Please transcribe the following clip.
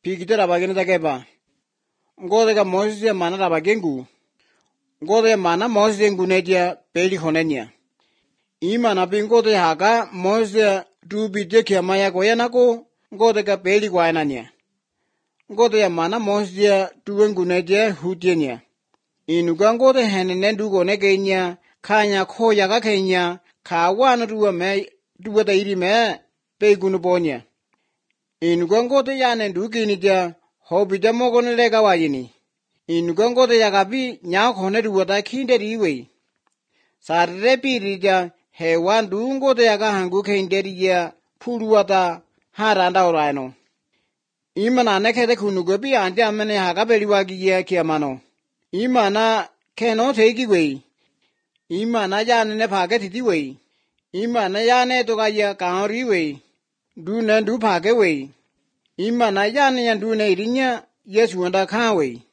Pikitera bagene takeba. Ngode ka Moses mana ta bagengu. Ngode mana Moses ngunedia peli honenya. Imana ngode haga Moses du bideke maya goyanako ngode ka peli gwainanya. Ngode mana Moses du ngunedia hutienya. Inuga ngode henene du gone kenya kanya khoya ka kenya kawana duwa da iri me pe gunu bonya. Inuga ngode yane du kinidia hobida mogone lega wayini. Inuga ngode yagabi nya khone duwa da khinde riwe. Sarre pirija hewan du ngode yaga hangu khinderiya phuruwata haranda orano. Imana nekede kunuga bi ante amene haga beliwagi ya kiamano. Imana keno thegi we. Imana yane ne phage thiti we. Imana yane to gaya kaori we. Du ne du phage we. Imana yane yan du ne irinya Yesu anda kha we.